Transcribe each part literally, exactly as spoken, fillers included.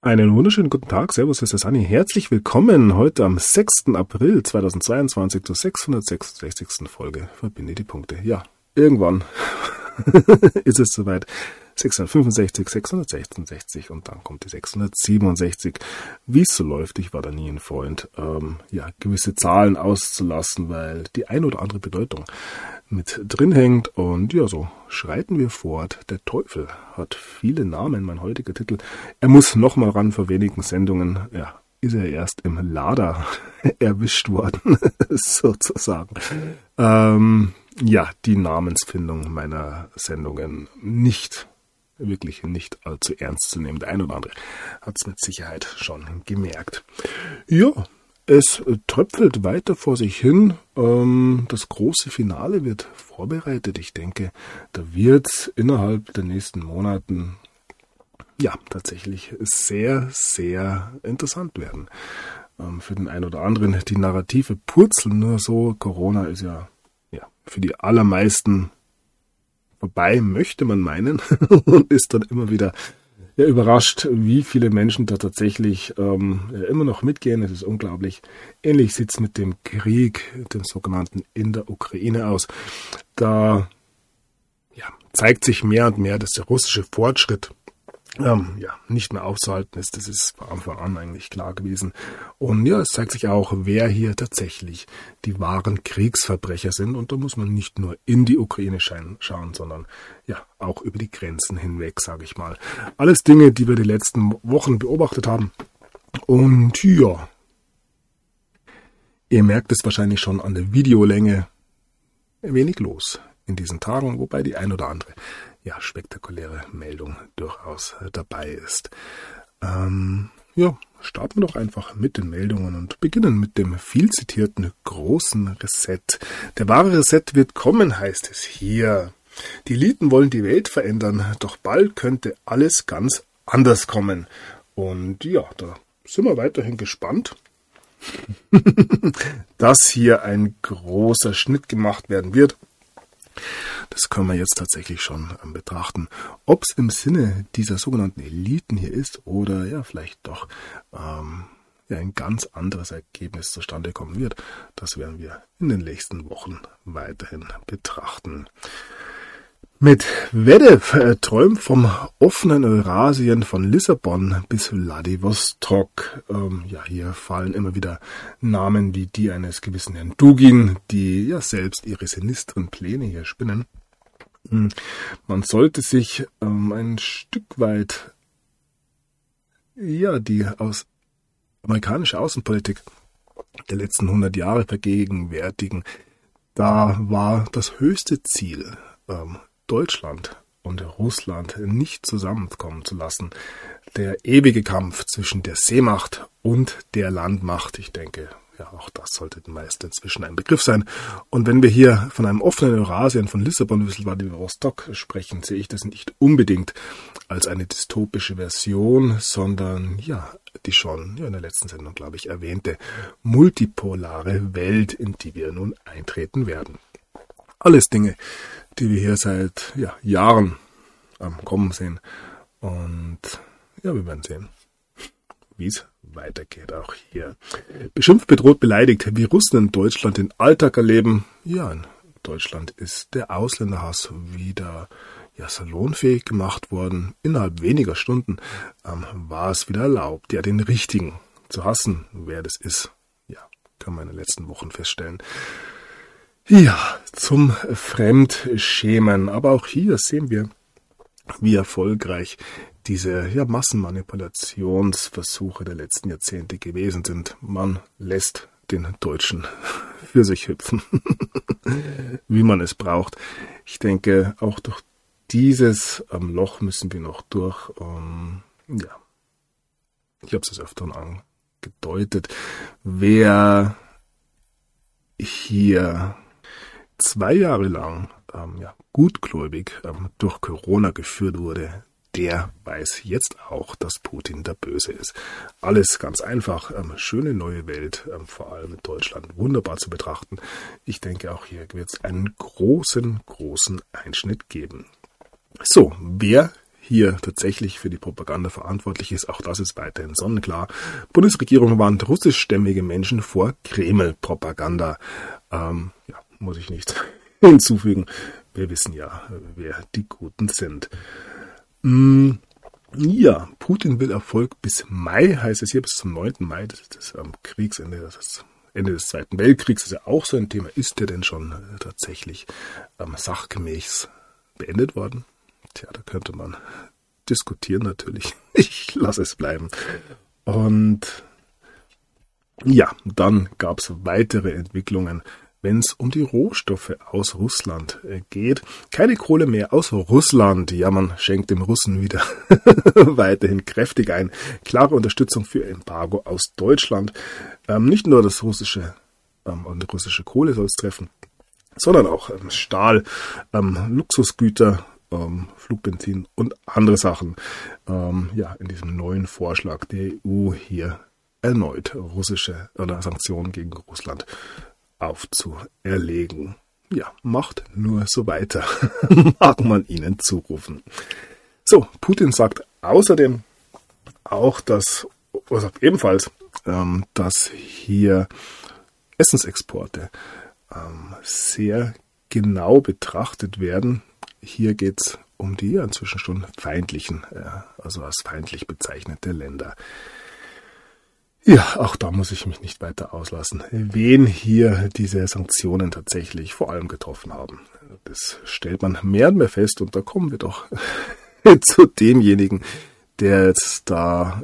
Einen wunderschönen guten Tag, servus, das ist Sani. Herzlich willkommen heute am sechsten April zweitausendzweiundzwanzig zur sechshundertsechsundsechzigsten Folge. Verbinde die Punkte. Ja, irgendwann ist es soweit. sechshundertfünfundsechzig, sechshundertsechsundsechzig und dann kommt die sechshundertsiebenundsechzig. Wie es so läuft, ich war da nie ein Freund, ähm, ja, gewisse Zahlen auszulassen, weil die ein oder andere Bedeutung mit drin hängt. Und ja, so schreiten wir fort. Der Teufel hat viele Namen, mein heutiger Titel. Er muss nochmal ran, vor wenigen Sendungen, ja, ist er erst im Lader erwischt worden, sozusagen. Ähm, ja, die Namensfindung meiner Sendungen nicht, wirklich nicht allzu ernst zu nehmen. Der ein oder andere hat es mit Sicherheit schon gemerkt. Ja, es tröpfelt weiter vor sich hin. Das große Finale wird vorbereitet. Ich denke, da wird es innerhalb der nächsten Monaten ja tatsächlich sehr, sehr interessant werden. Für den einen oder anderen die Narrative purzeln nur so. Corona ist ja, ja für die allermeisten vorbei, möchte man meinen, und ist dann immer wieder ja, überrascht, wie viele Menschen da tatsächlich ähm, ja, immer noch mitgehen. Es ist unglaublich. Ähnlich sieht es mit dem Krieg, dem sogenannten, in der Ukraine aus. Da ja, zeigt sich mehr und mehr, dass der russische Fortschritt ähm, ja, nicht mehr aufzuhalten ist. Das ist von Anfang an eigentlich klar gewesen. Und ja, es zeigt sich auch, wer hier tatsächlich die wahren Kriegsverbrecher sind. Und da muss man nicht nur in die Ukraine schauen, sondern ja auch über die Grenzen hinweg, sage ich mal. Alles Dinge, die wir die letzten Wochen beobachtet haben. Und ja, ihr merkt es wahrscheinlich schon an der Videolänge, wenig los in diesen Tagen, wobei die ein oder andere ja, spektakuläre Meldung durchaus dabei ist. Ähm, ja, starten wir doch einfach mit den Meldungen und beginnen mit dem viel zitierten großen Reset. Der wahre Reset wird kommen, heißt es hier. Die Eliten wollen die Welt verändern, doch bald könnte alles ganz anders kommen. Und ja, da sind wir weiterhin gespannt, dass hier ein großer Schnitt gemacht werden wird. Das können wir jetzt tatsächlich schon ähm, betrachten. Ob es im Sinne dieser sogenannten Eliten hier ist oder ja vielleicht doch ähm, ja, ein ganz anderes Ergebnis zustande kommen wird, das werden wir in den nächsten Wochen weiterhin betrachten. Medvedev äh, träumt vom offenen Eurasien von Lissabon bis Wladiwostok. Ähm, ja, hier fallen immer wieder Namen wie die eines gewissen Herrn Dugin, die ja selbst ihre sinistren Pläne hier spinnen. Hm. Man sollte sich ähm, ein Stück weit ja die aus amerikanische Außenpolitik der letzten hundert Jahre vergegenwärtigen. Da war das höchste Ziel, ähm, Deutschland und Russland nicht zusammenkommen zu lassen. Der ewige Kampf zwischen der Seemacht und der Landmacht, ich denke, ja, auch das sollte den meisten inzwischen ein Begriff sein. Und wenn wir hier von einem offenen Eurasien von Lissabon bis Wladiwostok sprechen, sehe ich das nicht unbedingt als eine dystopische Version, sondern ja, die schon ja, in der letzten Sendung, glaube ich, erwähnte multipolare Welt, in die wir nun eintreten werden. Alles Dinge, die wir hier seit ja, Jahren am Kommen sehen. Und ja, wir werden sehen, wie es weitergeht auch hier. Beschimpft, bedroht, beleidigt, wie Russen in Deutschland den Alltag erleben. Ja, in Deutschland ist der Ausländerhass wieder ja, salonfähig gemacht worden. Innerhalb weniger Stunden ähm, war es wieder erlaubt, ja, den Richtigen zu hassen. Wer das ist, ja, kann man in den letzten Wochen feststellen. Ja, zum Fremdschämen. Aber auch hier sehen wir, wie erfolgreich diese ja, Massenmanipulationsversuche der letzten Jahrzehnte gewesen sind. Man lässt den Deutschen für sich hüpfen, wie man es braucht. Ich denke, auch durch dieses ähm, Loch müssen wir noch durch. Ähm, ja, ich habe es des Öfteren angedeutet. Wer hier zwei Jahre lang ähm, ja, gutgläubig ähm, durch Corona geführt wurde, der weiß jetzt auch, dass Putin der Böse ist. Alles ganz einfach, ähm, schöne neue Welt, ähm, vor allem in Deutschland, wunderbar zu betrachten. Ich denke, auch hier wird es einen großen, großen Einschnitt geben. So, wer hier tatsächlich für die Propaganda verantwortlich ist, auch das ist weiterhin sonnenklar. Bundesregierung warnt russischstämmige Menschen vor Kreml-Propaganda. Ähm, ja, muss ich nicht hinzufügen. Wir wissen ja, wer die Guten sind. Mm, ja, Putin will Erfolg bis Mai, heißt es hier, bis zum neunten Mai, das ist das am Kriegsende, das ist Ende des Zweiten Weltkriegs, das ist ja auch so ein Thema. Ist der denn schon äh, tatsächlich ähm, sachgemäß beendet worden? Tja, da könnte man diskutieren natürlich. Ich lasse es bleiben. Und ja, dann gab es weitere Entwicklungen, wenn es um die Rohstoffe aus Russland äh, geht. Keine Kohle mehr aus Russland. Ja, man schenkt dem Russen wieder weiterhin kräftig ein. Klare Unterstützung für Embargo aus Deutschland. Ähm, nicht nur das russische ähm, und die russische Kohle soll es treffen, sondern auch ähm, Stahl, ähm, Luxusgüter, ähm, Flugbenzin und andere Sachen. Ähm, ja, in diesem neuen Vorschlag der E U hier erneut russische oder Sanktionen gegen Russland aufzuerlegen. Ja, macht nur so weiter, mag man ihnen zurufen. So, Putin sagt außerdem auch, dass, er sagt ebenfalls, ähm, dass hier Essensexporte ähm, sehr genau betrachtet werden. Hier geht es um die inzwischen schon feindlichen, äh, also als feindlich bezeichnete Länder. Ja, auch da muss ich mich nicht weiter auslassen, wen hier diese Sanktionen tatsächlich vor allem getroffen haben. Das stellt man mehr und mehr fest und da kommen wir doch zu demjenigen, der jetzt da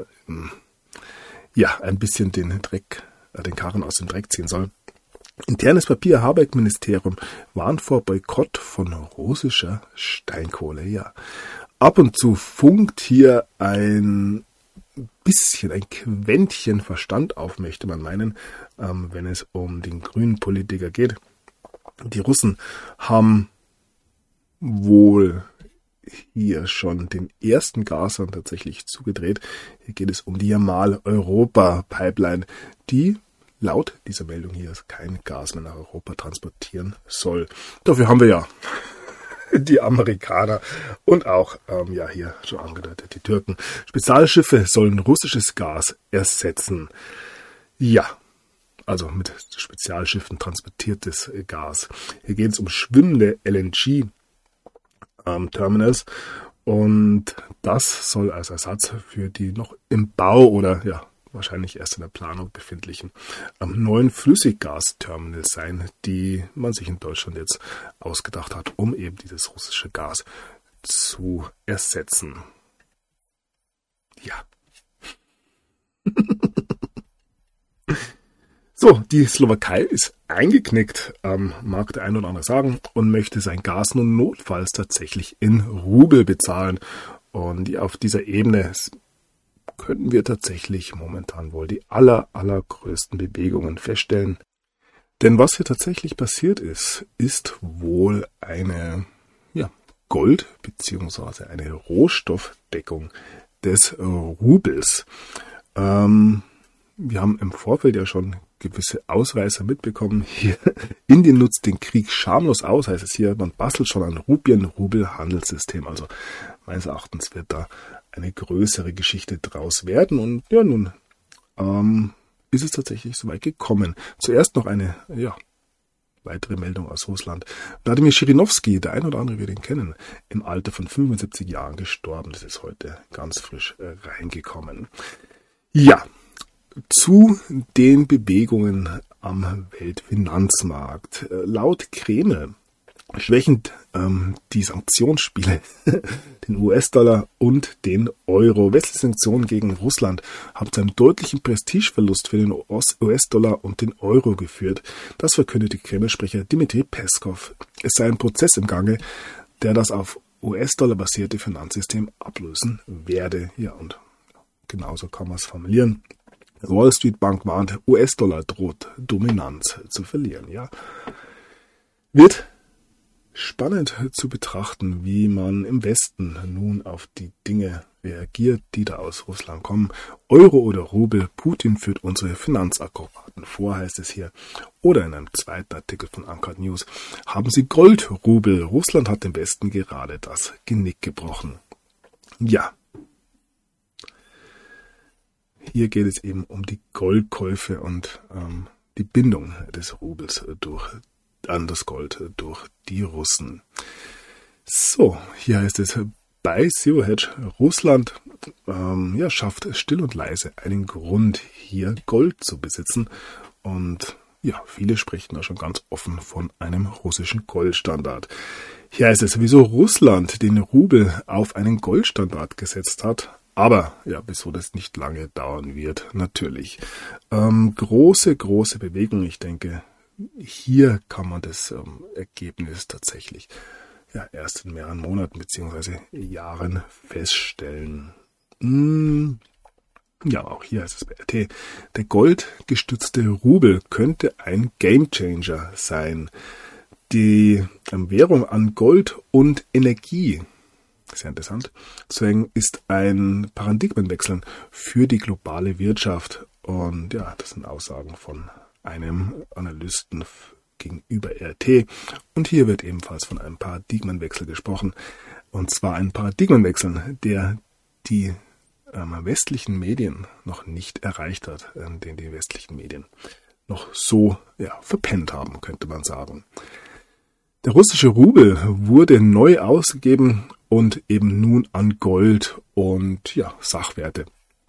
ja ein bisschen den Dreck, den Karren aus dem Dreck ziehen soll. Internes Papier, Habeck-Ministerium warnt vor Boykott von russischer Steinkohle. Ja, ab und zu funkt hier ein bisschen, ein Quäntchen Verstand auf, möchte man meinen, ähm, wenn es um den grünen Politiker geht. Die Russen haben wohl hier schon den ersten Gashahn tatsächlich zugedreht. Hier geht es um die Jamal-Europa-Pipeline, die laut dieser Meldung hier kein Gas mehr nach Europa transportieren soll. Dafür haben wir ja die Amerikaner und auch, ähm, ja, hier schon angedeutet, die Türken. Spezialschiffe sollen russisches Gas ersetzen. Ja, also mit Spezialschiffen transportiertes Gas. Hier geht es um schwimmende L N G-Terminals und das soll als Ersatz für die noch im Bau oder, ja, wahrscheinlich erst in der Planung befindlichen ähm, neuen Flüssiggasterminals sein, die man sich in Deutschland jetzt ausgedacht hat, um eben dieses russische Gas zu ersetzen. Ja. So, die Slowakei ist eingeknickt, ähm, mag der ein oder andere sagen, und möchte sein Gas nun notfalls tatsächlich in Rubel bezahlen. Und ja, auf dieser Ebene könnten wir tatsächlich momentan wohl die aller, allergrößten Bewegungen feststellen. Denn was hier tatsächlich passiert ist, ist wohl eine ja, Gold- bzw. eine Rohstoffdeckung des Rubels. Ähm, wir haben im Vorfeld ja schon gewisse Ausreißer mitbekommen. Hier, Indien nutzt den Krieg schamlos aus, heißt es hier, man bastelt schon ein Rupien-Rubel-Handelssystem. Also meines Erachtens wird da eine größere Geschichte draus werden. Und ja, nun ähm, ist es tatsächlich soweit gekommen. Zuerst noch eine ja, weitere Meldung aus Russland. Wladimir Schirinovsky, der ein oder andere wird ihn kennen, im Alter von fünfundsiebzig Jahren gestorben. Das ist heute ganz frisch äh, reingekommen. Ja, zu den Bewegungen am Weltfinanzmarkt. Äh, laut Kreml schwächend ähm, die Sanktionsspiele, den U S-Dollar und den Euro. Westliche Sanktionen gegen Russland haben zu einem deutlichen Prestigeverlust für den U S-Dollar und den Euro geführt. Das verkündete Kreml-Sprecher Dmitri Peskov. Es sei ein Prozess im Gange, der das auf U S-Dollar basierte Finanzsystem ablösen werde. Ja, und genauso kann man es formulieren. Wall Street Bank warnt, U S-Dollar droht Dominanz zu verlieren. Ja, wird spannend zu betrachten, wie man im Westen nun auf die Dinge reagiert, die da aus Russland kommen. Euro oder Rubel, Putin führt unsere Finanzakrobaten vor, heißt es hier. Oder in einem zweiten Artikel von Uncut News. Haben Sie Goldrubel? Russland hat dem Westen gerade das Genick gebrochen. Ja, hier geht es eben um die Goldkäufe und ähm, die Bindung des Rubels durch, an das Gold durch die Russen. So, hier heißt es, bei Zero Hedge Russland ähm, ja, schafft still und leise einen Grund, hier Gold zu besitzen. Und ja, viele sprechen da schon ganz offen von einem russischen Goldstandard. Hier heißt es, wieso Russland den Rubel auf einen Goldstandard gesetzt hat. Aber ja, wieso das nicht lange dauern wird, natürlich. Ähm, große, große Bewegung. Ich denke, hier kann man das ähm, Ergebnis tatsächlich ja erst in mehreren Monaten bzw. Jahren feststellen. Hm. Ja, auch hier heißt es bei R T, der goldgestützte Rubel könnte ein Gamechanger sein. Die ähm, Währung an Gold und Energie, sehr interessant, deswegen ist ein Paradigmenwechsel für die globale Wirtschaft. Und ja, das sind Aussagen von einem Analysten gegenüber R T. Und hier wird ebenfalls von einem Paradigmenwechsel gesprochen. Und zwar ein Paradigmenwechsel, der die ähm, westlichen Medien noch nicht erreicht hat, äh, den die westlichen Medien noch so ja, verpennt haben, könnte man sagen. Der russische Rubel wurde neu ausgegeben und eben nun an Gold und ja, Sachwerte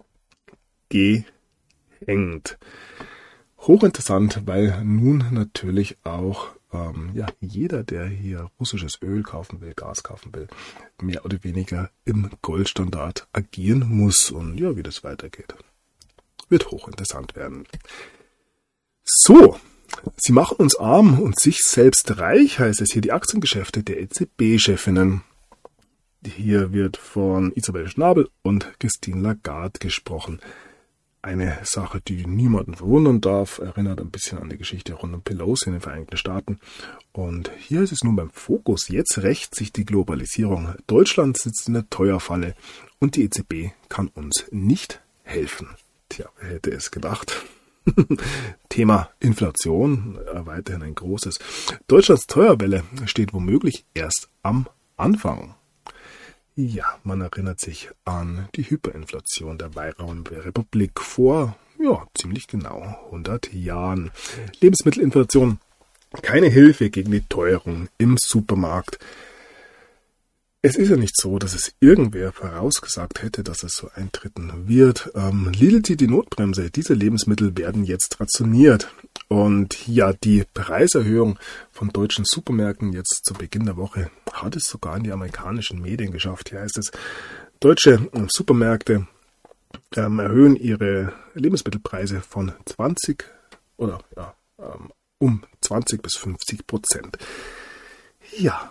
gehängt. Hochinteressant, weil nun natürlich auch ähm, ja, jeder, der hier russisches Öl kaufen will, Gas kaufen will, mehr oder weniger im Goldstandard agieren muss. Und ja, wie das weitergeht, wird hochinteressant werden. So, sie machen uns arm und sich selbst reich, heißt es hier, die Aktiengeschäfte der E Z B-Chefinnen. Hier wird von Isabel Schnabel und Christine Lagarde gesprochen. Eine Sache, die niemanden verwundern darf, erinnert ein bisschen an die Geschichte rund um Pelosi in den Vereinigten Staaten. Und hier ist es nun beim Fokus. Jetzt rächt sich die Globalisierung. Deutschland sitzt in der Teuerfalle und die E Z B kann uns nicht helfen. Tja, wer hätte es gedacht? Thema Inflation, äh, weiterhin ein großes. Deutschlands Teuerwelle steht womöglich erst am Anfang. Ja, man erinnert sich an die Hyperinflation der Weimarer Republik vor, ja, ziemlich genau hundert Jahren. Lebensmittelinflation, keine Hilfe gegen die Teuerung im Supermarkt. Es ist ja nicht so, dass es irgendwer vorausgesagt hätte, dass es so eintreten wird. Ähm, Lidl zieht die Notbremse. Diese Lebensmittel werden jetzt rationiert. Und ja, die Preiserhöhung von deutschen Supermärkten jetzt zu Beginn der Woche hat es sogar in die amerikanischen Medien geschafft. Hier heißt es, deutsche Supermärkte ähm, erhöhen ihre Lebensmittelpreise von zwanzig oder ja, ähm, um zwanzig bis fünfzig Prozent. Ja.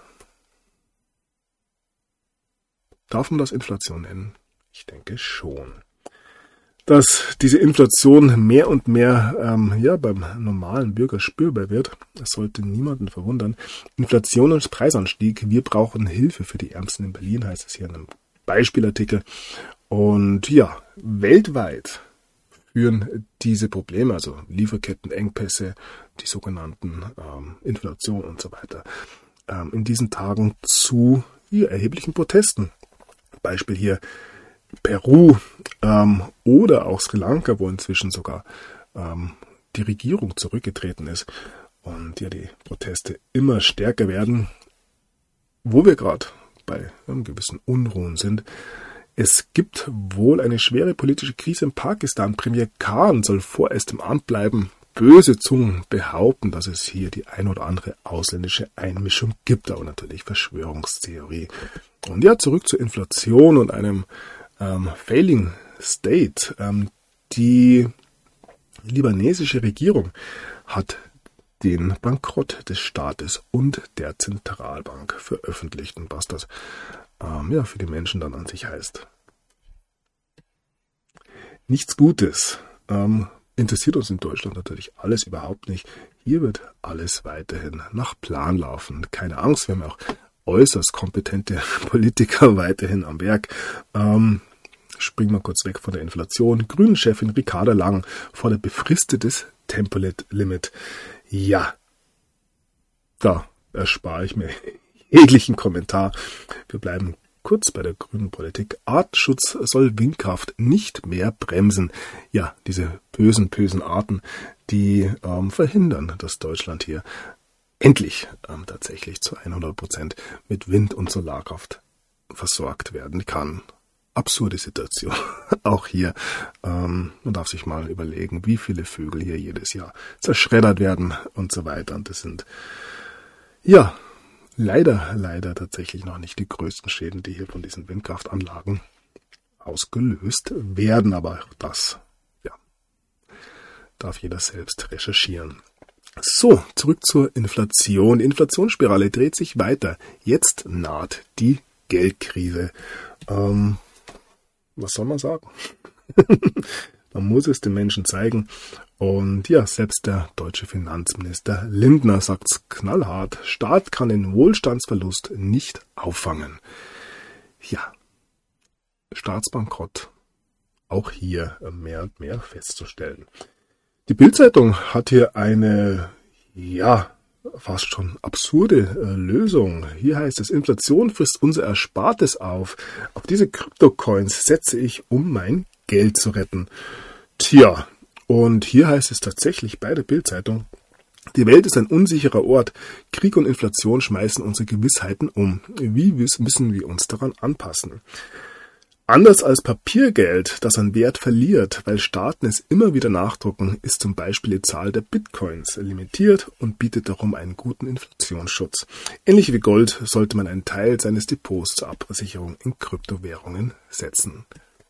Darf man das Inflation nennen? Ich denke schon. Dass diese Inflation mehr und mehr ähm, ja, beim normalen Bürger spürbar wird, das sollte niemanden verwundern. Inflation und Preisanstieg, wir brauchen Hilfe für die Ärmsten in Berlin, heißt es hier in einem Beispielartikel. Und ja, weltweit führen diese Probleme, also Lieferkettenengpässe, die sogenannten ähm, Inflation und so weiter, ähm, in diesen Tagen zu ja, erheblichen Protesten. Beispiel hier Peru ähm, oder auch Sri Lanka, wo inzwischen sogar ähm, die Regierung zurückgetreten ist und ja die Proteste immer stärker werden, wo wir gerade bei einem gewissen Unruhen sind. Es gibt wohl eine schwere politische Krise in Pakistan. Premier Khan soll vorerst im Amt bleiben. Böse Zungen behaupten, dass es hier die ein oder andere ausländische Einmischung gibt, aber natürlich Verschwörungstheorie. Und ja, zurück zur Inflation und einem ähm, Failing State. Ähm, die libanesische Regierung hat den Bankrott des Staates und der Zentralbank veröffentlicht und was das ähm, ja, für die Menschen dann an sich heißt. Nichts Gutes. Ähm, interessiert uns in Deutschland natürlich alles überhaupt nicht. Hier wird alles weiterhin nach Plan laufen. Keine Angst, wir haben auch äußerst kompetente Politiker weiterhin am Werk. Ähm, springen wir kurz weg von der Inflation. Grünen-Chefin Ricarda Lang fordert befristetes Tempolimit. Ja, da erspare ich mir jeglichen Kommentar. Wir bleiben kurz bei der grünen Politik. Artenschutz soll Windkraft nicht mehr bremsen. Ja, diese bösen, bösen Arten, die ähm, verhindern, dass Deutschland hier endlich ähm, tatsächlich zu hundert Prozent mit Wind- und Solarkraft versorgt werden kann. Absurde Situation. Auch hier, ähm, man darf sich mal überlegen, wie viele Vögel hier jedes Jahr zerschreddert werden und so weiter. Und das sind, ja, leider, leider tatsächlich noch nicht die größten Schäden, die hier von diesen Windkraftanlagen ausgelöst werden. Aber auch das, ja, darf jeder selbst recherchieren. So, zurück zur Inflation. Die Inflationsspirale dreht sich weiter. Jetzt naht die Geldkrise. Ähm, was soll man sagen? Man muss es den Menschen zeigen. Und ja, selbst der deutsche Finanzminister Lindner sagt's knallhart. Staat kann den Wohlstandsverlust nicht auffangen. Ja, Staatsbankrott. Auch hier mehr und mehr festzustellen. Die Bild-Zeitung hat hier eine, ja, fast schon absurde äh, Lösung. Hier heißt es, Inflation frisst unser Erspartes auf. Auf diese Kryptocoins setze ich, um mein Geld zu retten. Tja, und hier heißt es tatsächlich bei der Bild-Zeitung, die Welt ist ein unsicherer Ort. Krieg und Inflation schmeißen unsere Gewissheiten um. Wie müssen wir uns daran anpassen? Anders als Papiergeld, das an Wert verliert, weil Staaten es immer wieder nachdrucken, ist zum Beispiel die Zahl der Bitcoins limitiert und bietet darum einen guten Inflationsschutz. Ähnlich wie Gold sollte man einen Teil seines Depots zur Absicherung in Kryptowährungen setzen.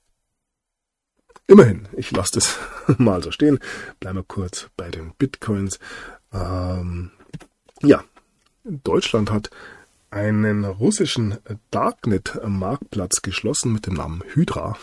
Immerhin, ich lasse das mal so stehen. Bleiben wir kurz bei den Bitcoins. Ähm, ja, Deutschland hat einen russischen Darknet-Marktplatz geschlossen mit dem Namen Hydra.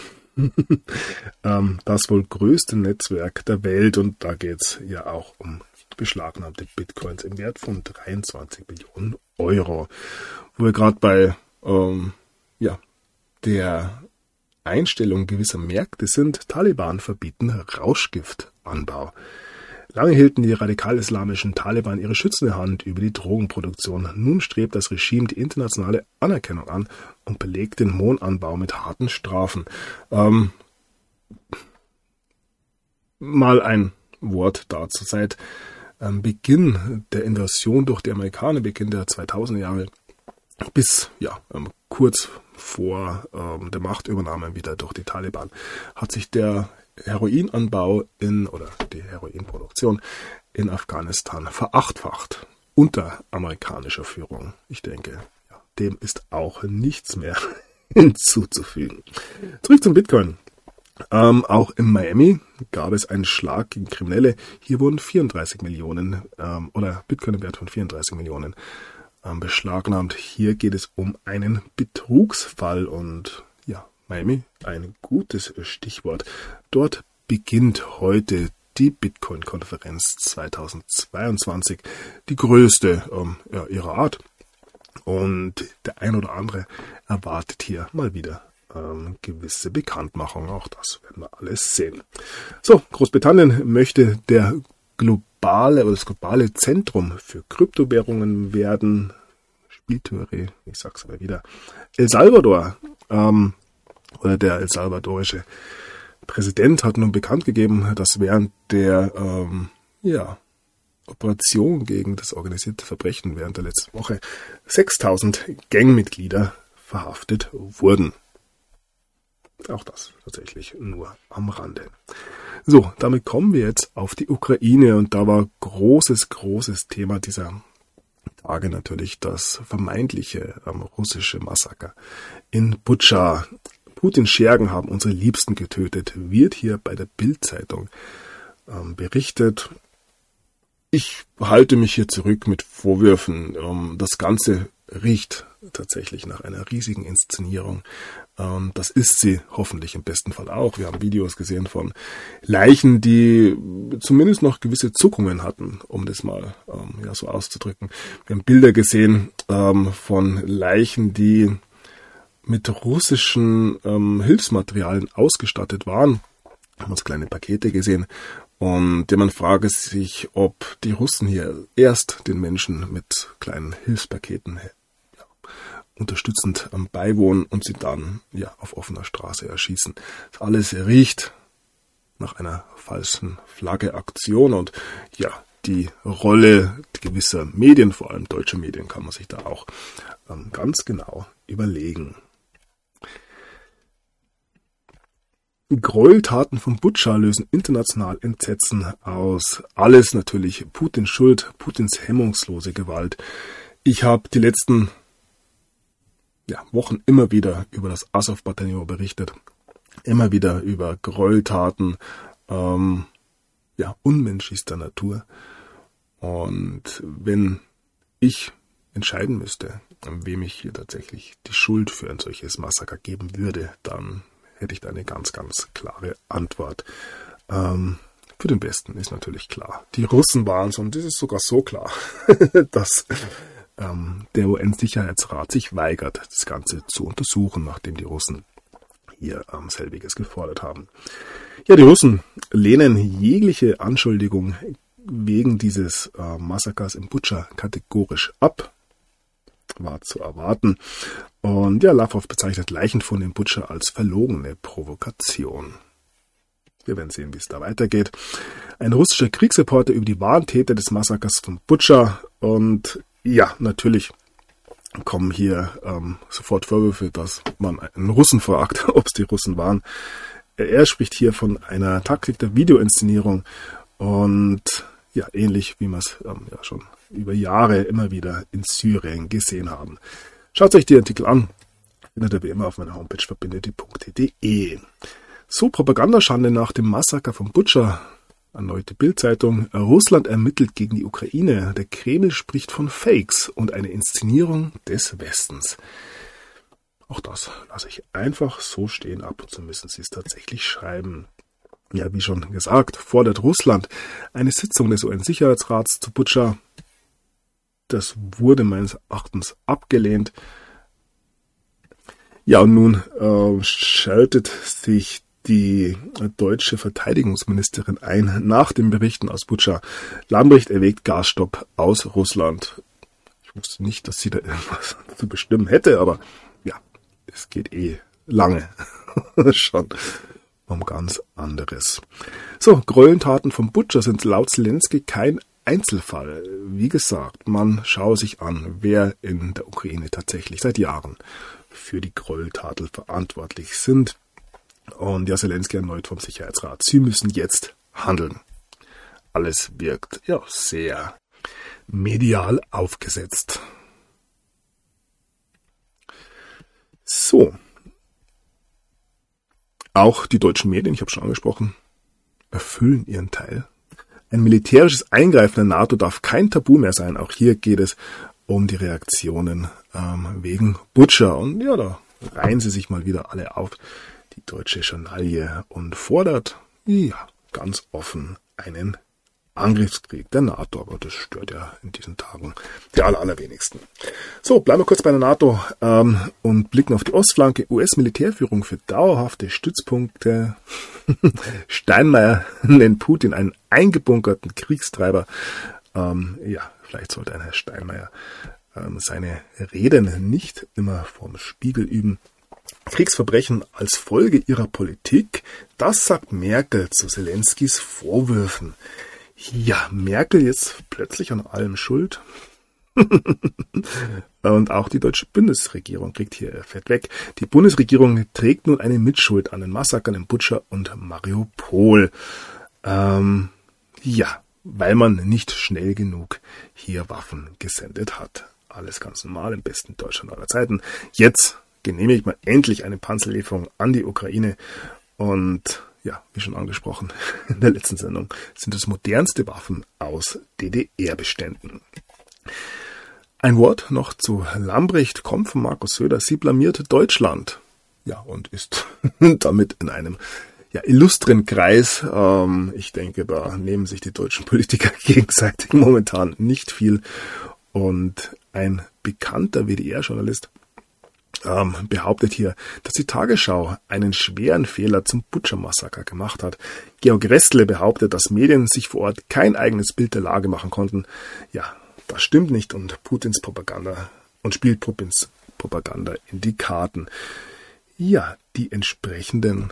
ähm, das wohl größte Netzwerk der Welt, und da geht es ja auch um beschlagnahmte Bitcoins im Wert von dreiundzwanzig Millionen Euro. Wo wir gerade bei ähm, ja, der Einstellung gewisser Märkte sind. Taliban verbieten Rauschgiftanbau. Lange hielten die radikal-islamischen Taliban ihre schützende Hand über die Drogenproduktion. Nun strebt das Regime die internationale Anerkennung an und belegt den Mohnanbau mit harten Strafen. Ähm, mal ein Wort dazu. Seit ähm, Beginn der Invasion durch die Amerikaner, Beginn der zweitausender Jahre, bis ja ähm, kurz vor ähm, der Machtübernahme wieder durch die Taliban, hat sich der Heroinanbau in oder die Heroinproduktion in Afghanistan verachtfacht unter amerikanischer Führung. Ich denke, ja, dem ist auch nichts mehr hinzuzufügen. Zurück zum Bitcoin. Ähm, auch in Miami gab es einen Schlag gegen Kriminelle. Hier wurden vierunddreißig Millionen ähm, oder Bitcoin im Wert von vierunddreißig Millionen ähm, beschlagnahmt. Hier geht es um einen Betrugsfall und ja, Miami, ein gutes Stichwort. Dort beginnt heute die Bitcoin-Konferenz zweitausendzweiundzwanzig, die größte ähm, ja, ihrer Art. Und der ein oder andere erwartet hier mal wieder ähm, gewisse Bekanntmachung. Auch das werden wir alles sehen. So, Großbritannien möchte der globale oder das globale Zentrum für Kryptowährungen werden. Spieltheorie, ich sag's aber wieder. El Salvador, ähm, oder der El Salvadorische Präsident hat nun bekannt gegeben, dass während der ähm, ja, Operation gegen das organisierte Verbrechen während der letzten Woche sechstausend Gangmitglieder verhaftet wurden. Auch das tatsächlich nur am Rande. So, damit kommen wir jetzt auf die Ukraine, und da war großes, großes Thema dieser Tage natürlich das vermeintliche ähm, russische Massaker in Butscha. Putins Schergen haben unsere Liebsten getötet, wird hier bei der Bild-Zeitung ähm, berichtet. Ich halte mich hier zurück mit Vorwürfen. Ähm, das Ganze riecht tatsächlich nach einer riesigen Inszenierung. Ähm, das ist sie hoffentlich im besten Fall auch. Wir haben Videos gesehen von Leichen, die zumindest noch gewisse Zuckungen hatten, um das mal ähm, ja, so auszudrücken. Wir haben Bilder gesehen ähm, von Leichen, die mit russischen ähm, Hilfsmaterialien ausgestattet waren. Wir haben uns kleine Pakete gesehen. Und man frage sich, ob die Russen hier erst den Menschen mit kleinen Hilfspaketen ja, unterstützend ähm, beiwohnen und sie dann ja auf offener Straße erschießen. Das alles riecht nach einer falschen Flagge-Aktion und ja, die Rolle gewisser Medien, vor allem deutsche Medien, kann man sich da auch ähm, ganz genau überlegen. Gräueltaten von Butscha lösen international Entsetzen aus. Alles natürlich Putins Schuld, Putins hemmungslose Gewalt. Ich habe die letzten ja, Wochen immer wieder über das Asow-Bataillon berichtet, immer wieder über Gräueltaten, ähm, ja, unmenschlichster Natur. Und wenn ich entscheiden müsste, wem ich hier tatsächlich die Schuld für ein solches Massaker geben würde, dann hätte ich da eine ganz, ganz klare Antwort. Ähm, für den Westen ist natürlich klar. Die Russen waren es, und es ist sogar so klar, dass ähm, der U N-Sicherheitsrat sich weigert, das Ganze zu untersuchen, nachdem die Russen hier ähm, selbiges gefordert haben. Ja, die Russen lehnen jegliche Anschuldigung wegen dieses äh, Massakers in Butscha kategorisch ab. War zu erwarten. Und ja, Lavrov bezeichnet Leichenfunde in Butscha als verlogene Provokation. Wir werden sehen, wie es da weitergeht. Ein russischer Kriegsreporter über die wahren Täter des Massakers von Butscha. Und ja, natürlich kommen hier ähm, sofort Vorwürfe, dass man einen Russen fragt, ob es die Russen waren. Er spricht hier von einer Taktik der Videoinszenierung und ja, ähnlich wie wir es ähm, ja schon über Jahre immer wieder in Syrien gesehen haben. Schaut euch die Artikel an. Findet ihr wie immer auf meiner Homepage verbindete punkt de. So, Propagandaschande nach dem Massaker von Butscha. Erneute Bild-Zeitung. Russland ermittelt gegen die Ukraine. Der Kreml spricht von Fakes und eine Inszenierung des Westens. Auch das lasse ich einfach so stehen. Ab und zu müssen sie es tatsächlich schreiben. Ja, wie schon gesagt, fordert Russland eine Sitzung des U N-Sicherheitsrats zu Butscha. Das wurde meines Erachtens abgelehnt. Ja, und nun äh, schaltet sich die deutsche Verteidigungsministerin ein nach den Berichten aus Butscha. Lambrecht erwägt Gasstopp aus Russland. Ich wusste nicht, dass sie da irgendwas zu bestimmen hätte, aber ja, es geht eh lange schon um ganz anderes. So, Gräueltaten von Butscha sind laut Zelensky kein Einzelfall. Wie gesagt, man schaue sich an, wer in der Ukraine tatsächlich seit Jahren für die Gräueltaten verantwortlich sind. Und ja, Zelensky erneut vom Sicherheitsrat. Sie müssen jetzt handeln. Alles wirkt ja sehr medial aufgesetzt. So. Auch die deutschen Medien, ich habe schon angesprochen, erfüllen ihren Teil. Ein militärisches Eingreifen der NATO darf kein Tabu mehr sein. Auch hier geht es um die Reaktionen ähm, wegen Butscha. Und ja, da reihen sie sich mal wieder alle auf, die deutsche Journalie, und fordert, ja, ganz offen einen Angriffskrieg der NATO. Aber das stört ja in diesen Tagen die aller, allerwenigsten. So, bleiben wir kurz bei der NATO ähm, und blicken auf die Ostflanke. U S-Militärführung für dauerhafte Stützpunkte. Steinmeier nennt Putin einen eingebunkerten Kriegstreiber. Ähm, ja, vielleicht sollte ein Herr Steinmeier ähm, seine Reden nicht immer vorm Spiegel üben. Kriegsverbrechen als Folge ihrer Politik, das sagt Merkel zu Zelenskys Vorwürfen. Ja, Merkel jetzt plötzlich an allem schuld. Und auch die deutsche Bundesregierung kriegt hier Fett weg. Die Bundesregierung trägt nun eine Mitschuld an den Massakern in Butscha und Mariupol. Ähm, ja, weil man nicht schnell genug hier Waffen gesendet hat. Alles ganz normal, im besten Deutschland aller Zeiten. Jetzt genehmigt man endlich eine Panzerlieferung an die Ukraine. Und ja, wie schon angesprochen in der letzten Sendung, sind es modernste Waffen aus D D R-Beständen. Ein Wort noch zu Lambrecht, kommt von Markus Söder. Sie blamiert Deutschland. Ja, und ist damit in einem ja, illustren Kreis. Ähm, ich denke, da nehmen sich die deutschen Politiker gegenseitig momentan nicht viel. Und ein bekannter W D R-Journalist ähm, behauptet hier, dass die Tagesschau einen schweren Fehler zum Butscha-Massaker gemacht hat. Georg Restle behauptet, dass Medien sich vor Ort kein eigenes Bild der Lage machen konnten. Ja, das stimmt nicht, und Putins Propaganda und spielt Putins, Propaganda in die Karten. Ja, die entsprechenden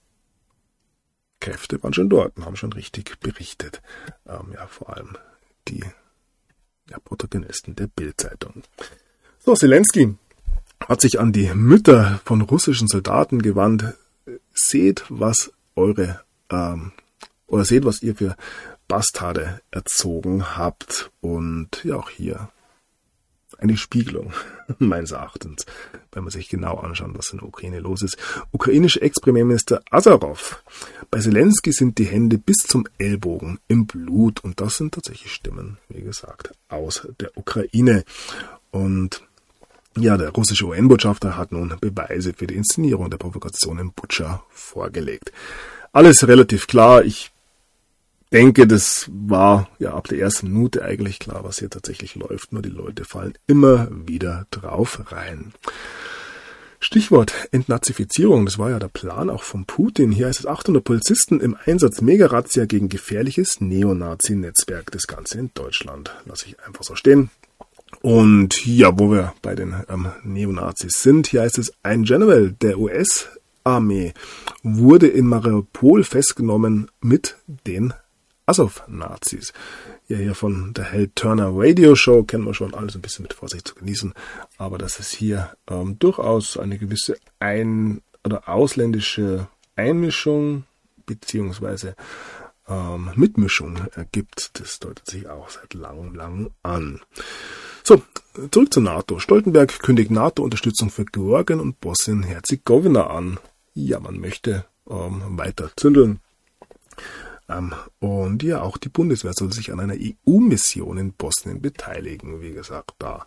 Kräfte waren schon dort und haben schon richtig berichtet. Ähm, ja, vor allem die ja, Protagonisten der Bild-Zeitung. So, Zelensky hat sich an die Mütter von russischen Soldaten gewandt. Seht, was eure, ähm, oder seht, was ihr für Bastarde erzogen habt. Und ja, auch hier eine Spiegelung, meines Erachtens, wenn man sich genau anschaut, was in der Ukraine los ist. Ukrainischer Ex-Premierminister Azarov. Bei Zelensky sind die Hände bis zum Ellbogen im Blut. Und das sind tatsächlich Stimmen, wie gesagt, aus der Ukraine. Und ja, der russische U N-Botschafter hat nun Beweise für die Inszenierung der Provokation in Butscha vorgelegt. Alles relativ klar. Ich denke, das war ja ab der ersten Minute eigentlich klar, was hier tatsächlich läuft. Nur die Leute fallen immer wieder drauf rein. Stichwort Entnazifizierung. Das war ja der Plan auch von Putin. Hier heißt es achthundert Polizisten im Einsatz, Mega-Razzia gegen gefährliches Neonazi-Netzwerk. Das Ganze in Deutschland. Lasse ich einfach so stehen. Und ja, wo wir bei den ähm, Neonazis sind, hier heißt es, ein General der U S-Armee wurde in Mariupol festgenommen mit den Azov-Nazis. Ja, hier von der Hal Turner Radio Show kennen wir schon, alles ein bisschen mit Vorsicht zu genießen, aber dass es hier ähm, durchaus eine gewisse ein- oder ausländische Einmischung beziehungsweise ähm, Mitmischung ergibt, das deutet sich auch seit langem, langem an. So, zurück zur NATO. Stoltenberg kündigt NATO-Unterstützung für Georgien und Bosnien-Herzegowina an. Ja, man möchte ähm, weiter zündeln. Ähm, und ja, auch die Bundeswehr soll sich an einer E U-Mission in Bosnien beteiligen. Wie gesagt, da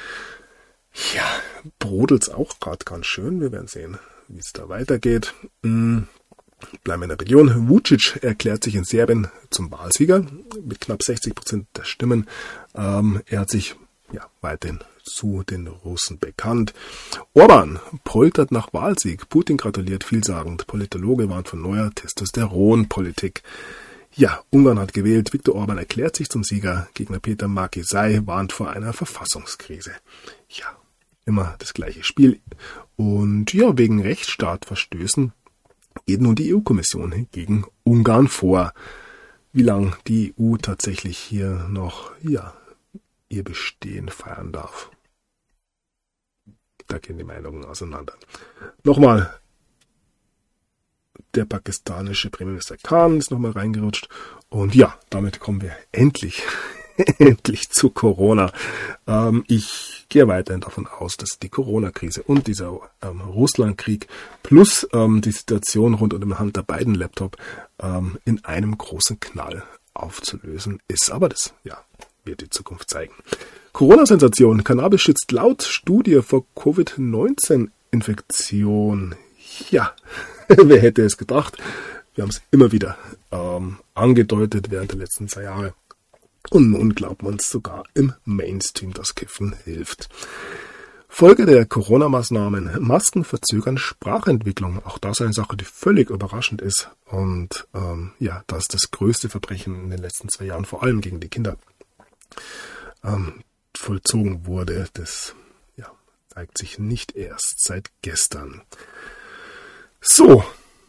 ja, brodelt's auch gerade ganz schön. Wir werden sehen, wie es da weitergeht. Hm. Bleiben wir in der Region. Vučić erklärt sich in Serbien zum Wahlsieger mit knapp sechzig Prozent der Stimmen. Ähm, er hat sich ja weiterhin zu den Russen bekannt. Orban poltert nach Wahlsieg. Putin gratuliert vielsagend. Politologe warnt von neuer Testosteronpolitik. Ja, Ungarn hat gewählt. Viktor Orban erklärt sich zum Sieger. Gegner Peter Márkizai warnt vor einer Verfassungskrise. Ja, immer das gleiche Spiel. Und ja, wegen Rechtsstaatverstößen geht nun die E U-Kommission gegen Ungarn vor. Wie lange die E U tatsächlich hier noch ja, ihr Bestehen feiern darf. Da gehen die Meinungen auseinander. Nochmal, der pakistanische Premierminister Khan ist nochmal reingerutscht. Und ja, damit kommen wir endlich, endlich zu Corona. Ähm, ich gehe weiterhin davon aus, dass die Corona-Krise und dieser ähm, Russland-Krieg plus ähm, die Situation rund um den Hunter Biden-Laptop ähm, in einem großen Knall aufzulösen ist. Aber das, ja, wird die Zukunft zeigen. Corona-Sensation. Cannabis schützt laut Studie vor Covid neunzehn Infektion. Ja, wer hätte es gedacht? Wir haben es immer wieder ähm, angedeutet während der letzten zwei Jahre. Und nun glaubt man es sogar im Mainstream, dass Kiffen hilft. Folge der Corona-Maßnahmen. Masken verzögern Sprachentwicklung. Auch das eine Sache, die völlig überraschend ist. Und ähm, ja, das ist das größte Verbrechen in den letzten zwei Jahren, vor allem gegen die Kinder, ähm, vollzogen wurde. Das ja, zeigt sich nicht erst seit gestern. So,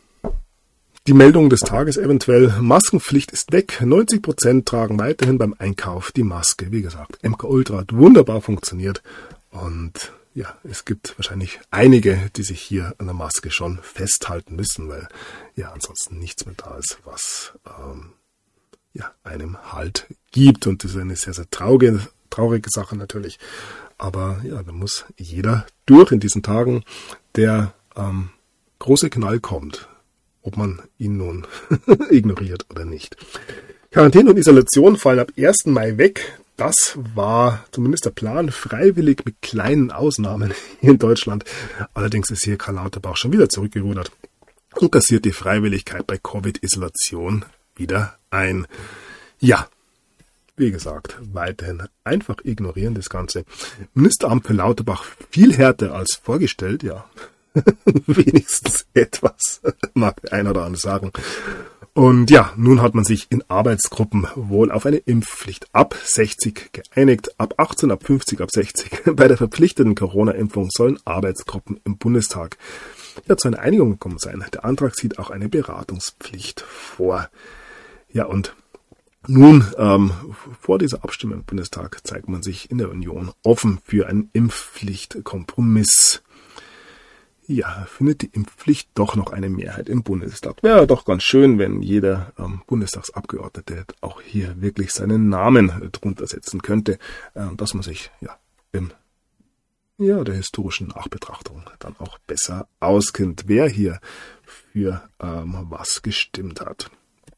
die Meldung des Tages eventuell. Maskenpflicht ist weg. neunzig Prozent tragen weiterhin beim Einkauf die Maske. Wie gesagt, M K Ultra hat wunderbar funktioniert. Und ja, es gibt wahrscheinlich einige, die sich hier an der Maske schon festhalten müssen, weil ja ansonsten nichts mehr da ist, was ähm, ja, einem Halt gibt. Und das ist eine sehr, sehr traurige, traurige Sache natürlich. Aber ja, da muss jeder durch in diesen Tagen. Der ähm, große Knall kommt, ob man ihn nun ignoriert oder nicht. Quarantäne und Isolation fallen ab ersten Mai weg. Das war zumindest der Plan, freiwillig mit kleinen Ausnahmen hier in Deutschland. Allerdings ist hier Karl Lauterbach schon wieder zurückgerudert und kassiert die Freiwilligkeit bei Covid-Isolation wieder ein. Ja, wie gesagt, weiterhin einfach ignorieren das Ganze. Ministeramt für Lauterbach viel härter als vorgestellt, ja. Wenigstens etwas, mag der ein oder andere sagen. Und ja, nun hat man sich in Arbeitsgruppen wohl auf eine Impfpflicht ab sechzig geeinigt. Ab achtzehn, ab fünfzig, ab sechzig. Bei der verpflichtenden Corona-Impfung sollen Arbeitsgruppen im Bundestag ja zu einer Einigung gekommen sein. Der Antrag sieht auch eine Beratungspflicht vor. Ja, und nun, ähm, vor dieser Abstimmung im Bundestag zeigt man sich in der Union offen für einen Impfpflichtkompromiss. Ja, findet die Impfpflicht doch noch eine Mehrheit im Bundestag. Wäre doch ganz schön, wenn jeder ähm, Bundestagsabgeordnete auch hier wirklich seinen Namen drunter setzen könnte, äh, dass man sich ja im ja, der historischen Nachbetrachtung dann auch besser auskennt, wer hier für ähm, was gestimmt hat.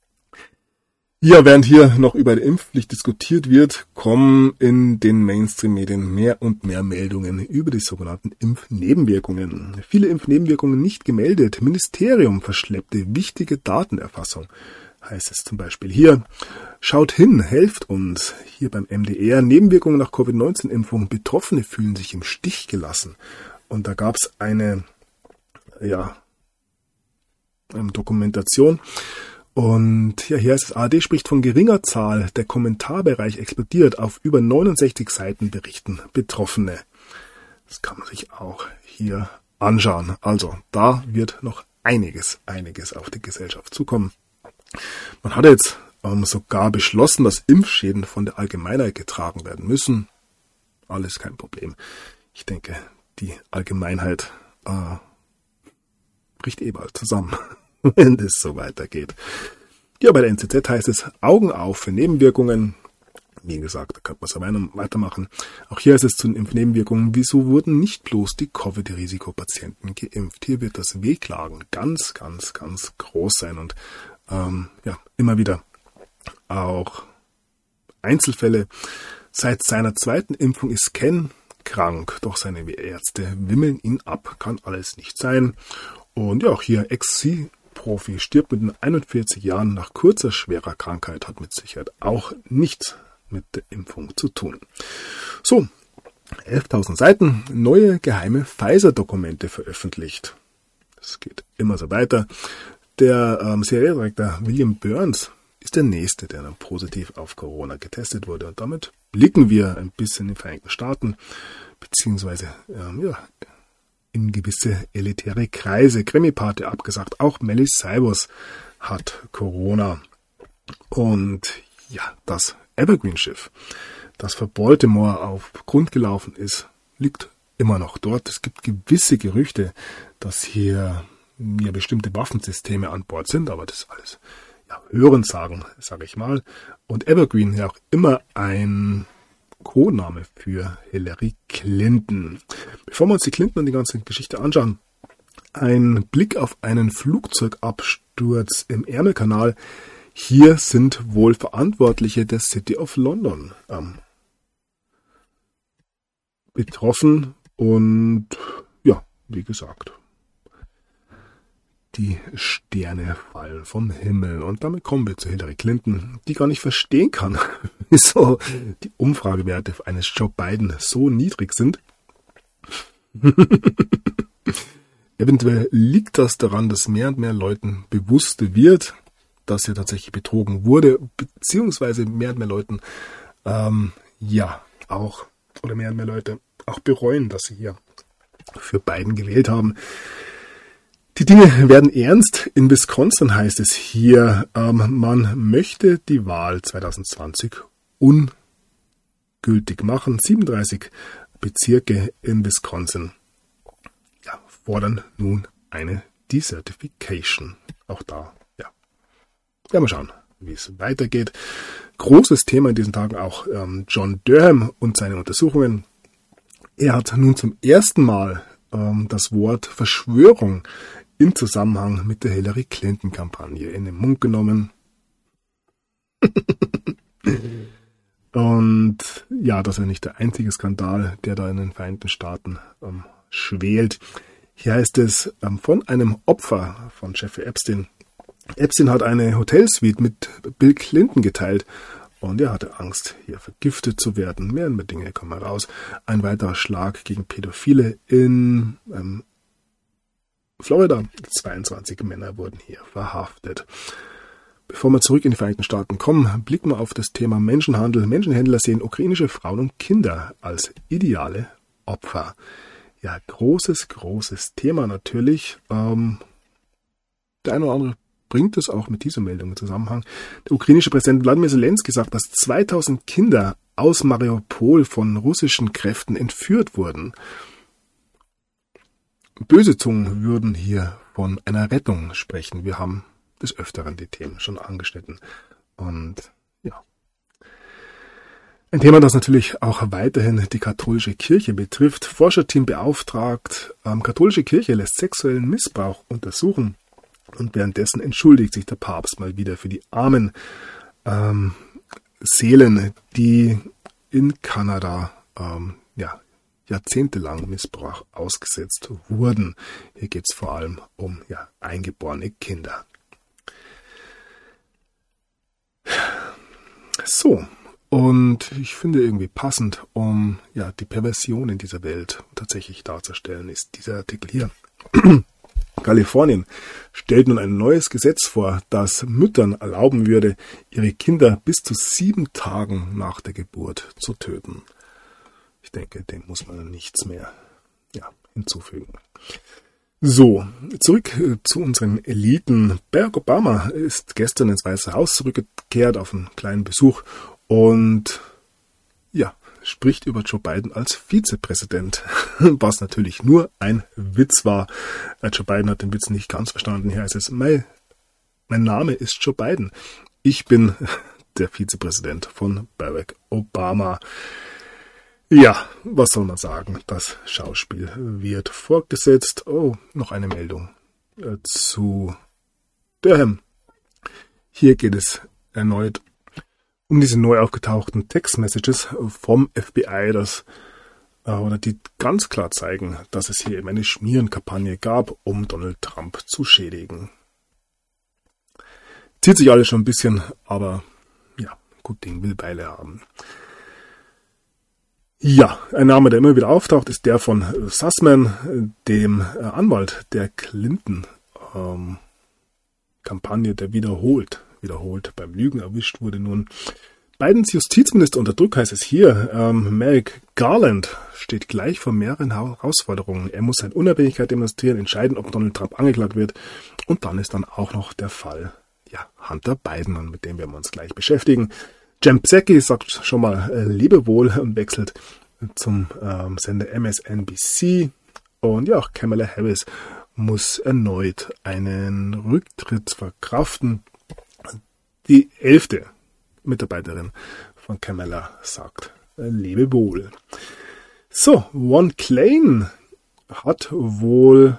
Ja, während hier noch über die Impfpflicht diskutiert wird, kommen in den Mainstream-Medien mehr und mehr Meldungen über die sogenannten Impfnebenwirkungen. Viele Impfnebenwirkungen nicht gemeldet. Ministerium verschleppte wichtige Datenerfassung. Heißt es zum Beispiel hier. Schaut hin, helft uns. Hier beim M D R. Nebenwirkungen nach Covid neunzehn Impfung. Betroffene fühlen sich im Stich gelassen. Und da gab es eine, ja, eine Dokumentation. Und ja, hier ist es, A R D spricht von geringer Zahl. Der Kommentarbereich explodiert. Auf über neunundsechzig Seiten berichten Betroffene. Das kann man sich auch hier anschauen. Also, da wird noch einiges, einiges auf die Gesellschaft zukommen. Man hat jetzt ähm, sogar beschlossen, dass Impfschäden von der Allgemeinheit getragen werden müssen. Alles kein Problem. Ich denke, die Allgemeinheit äh, bricht eh bald zusammen, wenn das so weitergeht. Ja, bei der N Z Z heißt es, Augen auf für Nebenwirkungen. Wie gesagt, da könnte man so weitermachen. Auch hier ist es zu den Impfnebenwirkungen. Wieso wurden nicht bloß die Covid-Risikopatienten geimpft? Hier wird das Wehklagen ganz, ganz, ganz groß sein und ähm, ja, immer wieder auch Einzelfälle. Seit seiner zweiten Impfung ist Ken krank, doch seine Ärzte wimmeln ihn ab. Kann alles nicht sein. Und ja, auch hier Ex-Profi stirbt mit einundvierzig Jahren nach kurzer, schwerer Krankheit, hat mit Sicherheit auch nichts mit der Impfung zu tun. So, elftausend Seiten, neue geheime Pfizer-Dokumente veröffentlicht. Es geht immer so weiter. Der ähm, C I A-Direktor William Burns ist der Nächste, der dann positiv auf Corona getestet wurde. Und damit blicken wir ein bisschen in die Vereinigten Staaten, beziehungsweise ähm, ja, in gewisse elitäre Kreise. Grammy-Party abgesagt. Auch Miley Cyrus hat Corona. Und ja, das Evergreen-Schiff, das vor Baltimore auf Grund gelaufen ist, liegt immer noch dort. Es gibt gewisse Gerüchte, dass hier ja bestimmte Waffensysteme an Bord sind, aber das ist alles ja, Hörensagen, sage ich mal. Und Evergreen ja auch immer ein Codename für Hillary Clinton. Bevor wir uns die Clinton und die ganze Geschichte anschauen, ein Blick auf einen Flugzeugabsturz im Ärmelkanal. Hier sind wohl Verantwortliche der City of London ähm, betroffen und ja, wie gesagt, die Sterne fallen vom Himmel. Und damit kommen wir zu Hillary Clinton, die gar nicht verstehen kann, wieso die Umfragewerte eines Joe Biden so niedrig sind. Eventuell liegt das daran, dass mehr und mehr Leuten bewusst wird, dass hier tatsächlich betrogen wurde, beziehungsweise mehr und mehr Leuten, ähm, ja, auch, oder mehr und mehr Leute auch bereuen, dass sie hier für Biden gewählt haben. Die Dinge werden ernst. In Wisconsin heißt es hier, ähm, man möchte die Wahl zwanzig zwanzig ungültig machen. siebenunddreißig Bezirke in Wisconsin ja, fordern nun eine Decertification. Auch da, ja. Ja, mal schauen, wie es weitergeht. Großes Thema in diesen Tagen auch ähm, John Durham und seine Untersuchungen. Er hat nun zum ersten Mal ähm, das Wort Verschwörung im Zusammenhang mit der Hillary Clinton-Kampagne in den Mund genommen. Und ja, das ist ja nicht der einzige Skandal, der da in den Vereinigten Staaten ähm, schwelt. Hier heißt es ähm, von einem Opfer von Jeffrey Epstein. Epstein hat eine Hotelsuite mit Bill Clinton geteilt und er hatte Angst, hier vergiftet zu werden. Mehr und mehr Dinge kommen raus. Ein weiterer Schlag gegen Pädophile in ähm, Florida. zweiundzwanzig Männer wurden hier verhaftet. Bevor wir zurück in die Vereinigten Staaten kommen, blicken wir auf das Thema Menschenhandel. Menschenhändler sehen ukrainische Frauen und Kinder als ideale Opfer. Ja, großes, großes Thema natürlich. Ähm, der eine oder andere bringt es auch mit dieser Meldung in Zusammenhang. Der ukrainische Präsident Wladimir Zelensky sagt, dass zweitausend Kinder aus Mariupol von russischen Kräften entführt wurden. Böse Zungen würden hier von einer Rettung sprechen. Wir haben des Öfteren die Themen schon angeschnitten. Und ja. Ein Thema, das natürlich auch weiterhin die katholische Kirche betrifft. Forscherteam beauftragt, ähm, katholische Kirche lässt sexuellen Missbrauch untersuchen. Und währenddessen entschuldigt sich der Papst mal wieder für die armen ähm, Seelen, die in Kanada ähm, ja, jahrzehntelang Missbrauch ausgesetzt wurden. Hier geht es vor allem um ja, eingeborene Kinder. So, und ich finde irgendwie passend, um ja die Perversion in dieser Welt tatsächlich darzustellen, ist dieser Artikel hier. Kalifornien stellt nun ein neues Gesetz vor, das Müttern erlauben würde, ihre Kinder bis zu sieben Tagen nach der Geburt zu töten. Ich denke, dem muss man nichts mehr ja, hinzufügen. So, zurück zu unseren Eliten. Barack Obama ist gestern ins Weiße Haus zurückgekehrt auf einen kleinen Besuch und ja, spricht über Joe Biden als Vizepräsident, was natürlich nur ein Witz war. Joe Biden hat den Witz nicht ganz verstanden. Hier heißt es, mein, mein Name ist Joe Biden. Ich bin der Vizepräsident von Barack Obama. Ja, was soll man sagen? Das Schauspiel wird fortgesetzt. Oh, noch eine Meldung äh, zu Durham. Hier geht es erneut um diese neu aufgetauchten Text-Messages vom F B I, das, äh, oder die ganz klar zeigen, dass es hier eben eine Schmierenkampagne gab, um Donald Trump zu schädigen. Zieht sich alles schon ein bisschen, aber ja, gut Ding will Weile haben. Ja, ein Name, der immer wieder auftaucht, ist der von Sussman, dem äh, Anwalt der Clinton-Kampagne, ähm, der wiederholt, wiederholt beim Lügen erwischt wurde. Nun, Bidens Justizminister unter Druck, heißt es hier, ähm, Merrick Garland steht gleich vor mehreren Herausforderungen. Er muss seine Unabhängigkeit demonstrieren, entscheiden, ob Donald Trump angeklagt wird. Und dann ist dann auch noch der Fall, ja, Hunter Biden, mit dem werden wir uns gleich beschäftigen. Jen Psaki sagt schon mal äh, Lebewohl und wechselt zum ähm, Sender M S N B C. Und ja, auch Kamala Harris muss erneut einen Rücktritt verkraften. Die elfte Mitarbeiterin von Kamala sagt äh, Lebewohl. So, Ron Klain hat wohl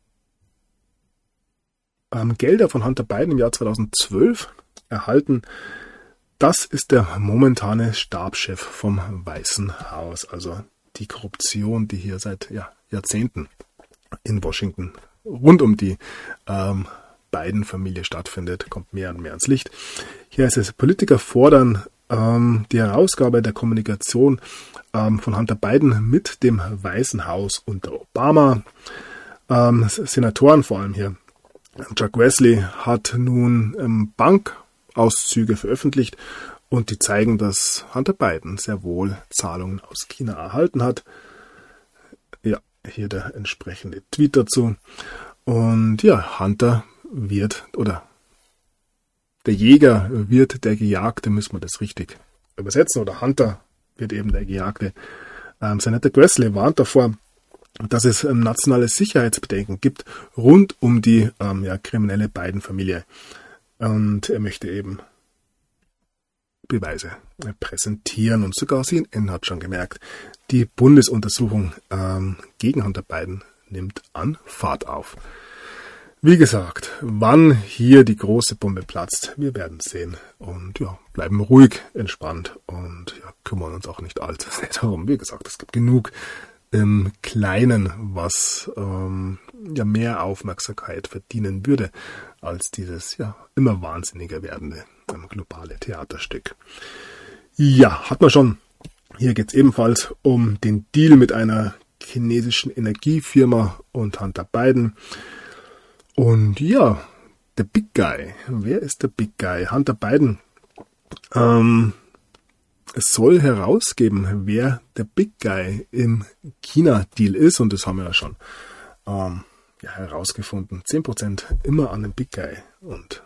ähm, Gelder von Hunter Biden im Jahr zweitausendzwölf erhalten. Das ist der momentane Stabschef vom Weißen Haus. Also die Korruption, die hier seit ja, Jahrzehnten in Washington rund um die ähm, Biden-Familie stattfindet, kommt mehr und mehr ans Licht. Hier heißt es, Politiker fordern ähm, die Herausgabe der Kommunikation ähm, von Hunter Biden mit dem Weißen Haus unter Obama. Ähm, Senatoren vor allem hier. Chuck Grassley hat nun ähm, Bank Auszüge veröffentlicht und die zeigen, dass Hunter Biden sehr wohl Zahlungen aus China erhalten hat. Ja, hier der entsprechende Tweet dazu. Und ja, Hunter wird, oder der Jäger wird der Gejagte, müssen wir das richtig übersetzen, oder Hunter wird eben der Gejagte. Ähm, Senator Grassley warnt davor, dass es ähm, nationale Sicherheitsbedenken gibt rund um die ähm, ja, kriminelle Biden-Familie. Und er möchte eben Beweise präsentieren. Und sogar C N N hat schon gemerkt, die Bundesuntersuchung ähm, gegen Hunter Biden nimmt an Fahrt auf. Wie gesagt, wann hier die große Bombe platzt, wir werden sehen. Und ja, bleiben ruhig, entspannt und ja, kümmern uns auch nicht allzu sehr darum. Wie gesagt, es gibt genug im Kleinen, was ähm, ja mehr Aufmerksamkeit verdienen würde als dieses ja immer wahnsinniger werdende ähm, globale Theaterstück. Ja, hat man schon. Hier geht es ebenfalls um den Deal mit einer chinesischen Energiefirma und Hunter Biden. Und ja, der Big Guy. Wer ist der Big Guy? Hunter Biden ähm, es soll herausgeben, wer der Big Guy im China-Deal ist. Und das haben wir ja schon ähm, ja, herausgefunden. zehn Prozent immer an den Big Guy. Und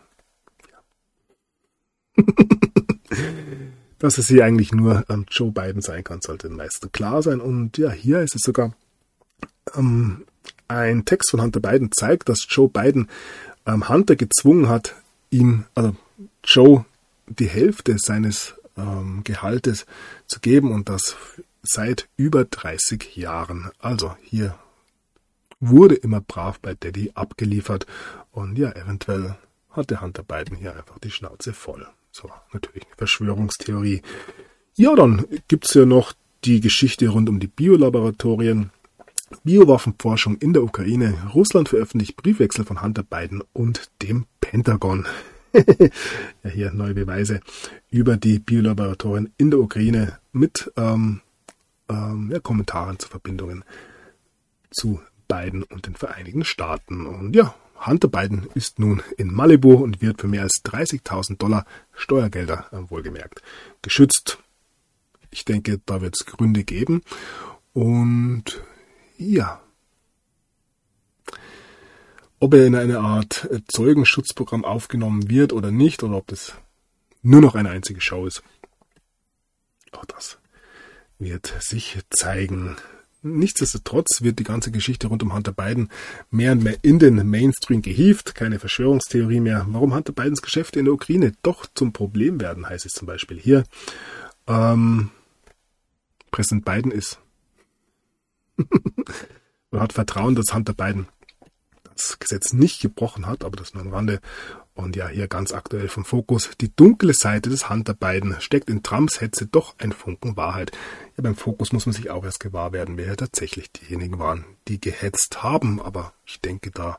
ja. Dass es hier eigentlich nur ähm, Joe Biden sein kann, sollte den meisten klar sein. Und ja, hier ist es sogar ähm, ein Text von Hunter Biden zeigt, dass Joe Biden ähm, Hunter gezwungen hat, ihm, also Joe, die Hälfte seines ähm, Gehaltes zu geben und das seit über dreißig Jahren. Also hier wurde immer brav bei Daddy abgeliefert und ja, eventuell hatte Hunter Biden hier einfach die Schnauze voll. So, natürlich eine Verschwörungstheorie. Ja, dann gibt's ja noch die Geschichte rund um die Biolaboratorien. Biowaffenforschung in der Ukraine. Russland veröffentlicht Briefwechsel von Hunter Biden und dem Pentagon. Ja, hier neue Beweise über die Biolaboratorien in der Ukraine mit ähm, ähm, ja, Kommentaren zu Verbindungen zu Biden und den Vereinigten Staaten. Und ja, Hunter Biden ist nun in Malibu und wird für mehr als dreißigtausend Dollar Steuergelder, äh, wohlgemerkt, geschützt. Ich denke, da wird es Gründe geben. Und ja, ob er in eine Art Zeugenschutzprogramm aufgenommen wird oder nicht, oder ob das nur noch eine einzige Show ist, auch das wird sich zeigen. Nichtsdestotrotz wird die ganze Geschichte rund um Hunter Biden mehr und mehr in den Mainstream gehievt. Keine Verschwörungstheorie mehr. Warum Hunter Bidens Geschäfte in der Ukraine doch zum Problem werden, heißt es zum Beispiel hier. Ähm, Präsident Biden ist Man hat Vertrauen, dass Hunter Biden das Gesetz nicht gebrochen hat, aber das nur am Rande. Und ja, hier ganz aktuell vom Fokus. Die dunkle Seite des Hunter Biden steckt in Trumps Hetze doch ein Funken Wahrheit. Ja, beim Fokus muss man sich auch erst gewahr werden, wer tatsächlich diejenigen waren, die gehetzt haben. Aber ich denke, da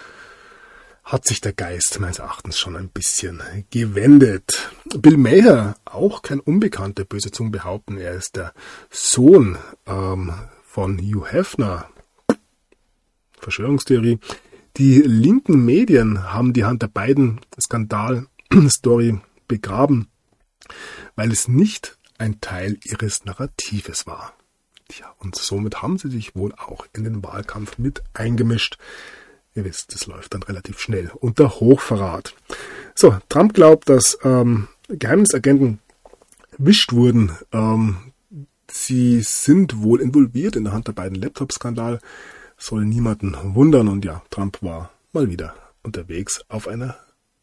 hat sich der Geist meines Erachtens schon ein bisschen gewendet. Bill Maher, auch kein Unbekannter, böse Zungen behaupten, er ist der Sohn ähm, von Hugh Hefner. Verschwörungstheorie. Die linken Medien haben die Hunter Biden-Skandal-Story begraben, weil es nicht ein Teil ihres Narratives war. Tja, und somit haben sie sich wohl auch in den Wahlkampf mit eingemischt. Ihr wisst, das läuft dann relativ schnell unter Hochverrat. So, Trump glaubt, dass ähm, Geheimnisagenten erwischt wurden. Ähm, sie sind wohl involviert in der Hunter Biden-Laptop-Skandal. Soll niemanden wundern. Und ja, Trump war mal wieder unterwegs auf einer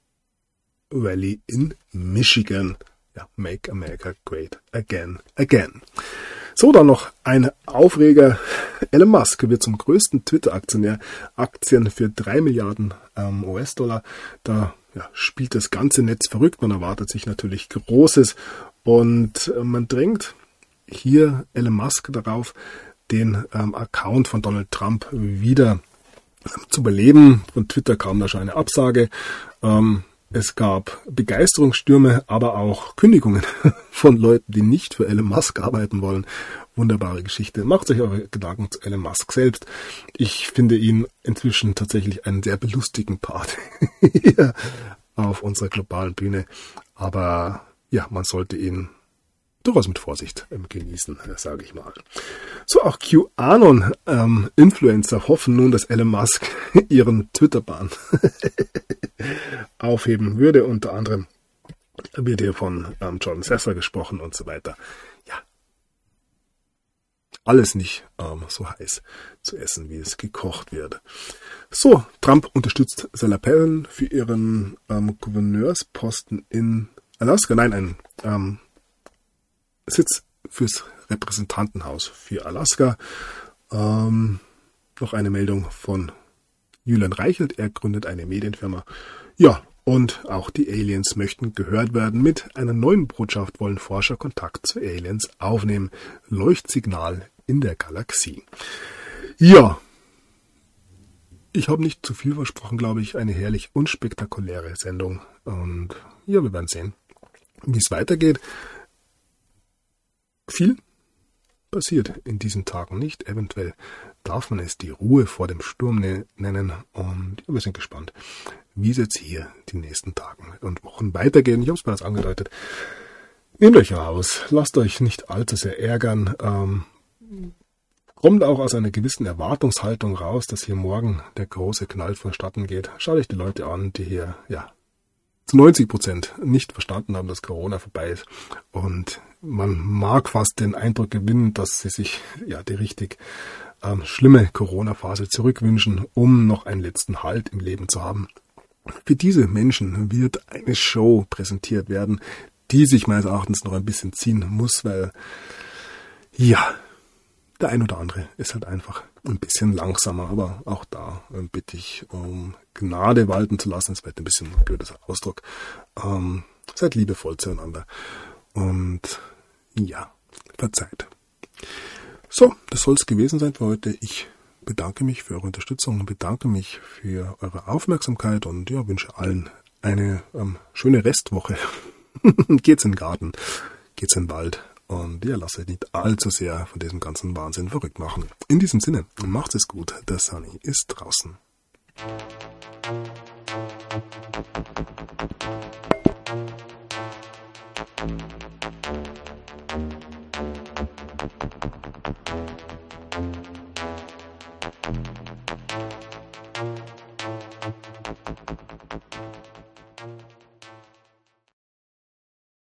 Rallye in Michigan. Ja, Make America Great Again, Again. So, dann noch ein Aufreger. Elon Musk wird zum größten Twitter-Aktionär. Aktien für drei Milliarden ähm, U S-Dollar. Da ja, spielt das ganze Netz verrückt. Man erwartet sich natürlich Großes. Und äh, man drängt hier Elon Musk darauf, den ähm, Account von Donald Trump wieder ähm, zu beleben. Von Twitter kam da schon eine Absage. Ähm, es gab Begeisterungsstürme, aber auch Kündigungen von Leuten, die nicht für Elon Musk arbeiten wollen. Wunderbare Geschichte. Macht euch eure Gedanken zu Elon Musk selbst. Ich finde ihn inzwischen tatsächlich einen sehr belustigenden Part hier auf unserer globalen Bühne. Aber ja, man sollte ihn durchaus mit Vorsicht ähm, genießen, sage ich mal. So, auch QAnon-Influencer ähm, hoffen nun, dass Elon Musk ihren Twitter-Ban aufheben würde. Unter anderem wird hier von ähm, Jordan Saffer gesprochen und so weiter. Ja, alles nicht ähm, so heiß zu essen, wie es gekocht wird. So, Trump unterstützt Sarah Palin für ihren ähm, Gouverneursposten in Alaska. Nein, ein ähm, Sitz fürs Repräsentantenhaus für Alaska. Ähm, noch eine Meldung von Julian Reichelt. Er gründet eine Medienfirma. Ja, und auch die Aliens möchten gehört werden. Mit einer neuen Botschaft wollen Forscher Kontakt zu Aliens aufnehmen. Leuchtsignal in der Galaxie. Ja, ich habe nicht zu viel versprochen, glaube ich. Eine herrlich unspektakuläre Sendung. Und ja, wir werden sehen, wie es weitergeht. Viel passiert in diesen Tagen nicht. Eventuell darf man es die Ruhe vor dem Sturm ne- nennen. Und ja, wir sind gespannt, wie es jetzt hier die nächsten Tage und Wochen weitergehen. Ich habe es bereits angedeutet. Nehmt euch raus, lasst euch nicht allzu sehr ärgern. Ähm, kommt auch aus einer gewissen Erwartungshaltung raus, dass hier morgen der große Knall vonstatten geht. Schaut euch die Leute an, die hier ja zu neunzig Prozent nicht verstanden haben, dass Corona vorbei ist. Und man mag fast den Eindruck gewinnen, dass sie sich ja die richtig ähm, schlimme Corona-Phase zurückwünschen, um noch einen letzten Halt im Leben zu haben. Für diese Menschen wird eine Show präsentiert werden, die sich meines Erachtens noch ein bisschen ziehen muss, weil ja, der ein oder andere ist halt einfach ein bisschen langsamer, aber auch da äh, bitte ich um Gnade walten zu lassen. Das wird ein bisschen ein blöder Ausdruck. Ähm, seid liebevoll zueinander und ja, verzeiht. So, das soll es gewesen sein für heute. Ich bedanke mich für eure Unterstützung, bedanke mich für eure Aufmerksamkeit und ja, wünsche allen eine ähm, schöne Restwoche. Geht's in den Garten, geht's in den Wald. Und ja, lasst euch nicht allzu sehr von diesem ganzen Wahnsinn verrückt machen. In diesem Sinne, macht es gut. Der Sunny ist draußen. Thank you.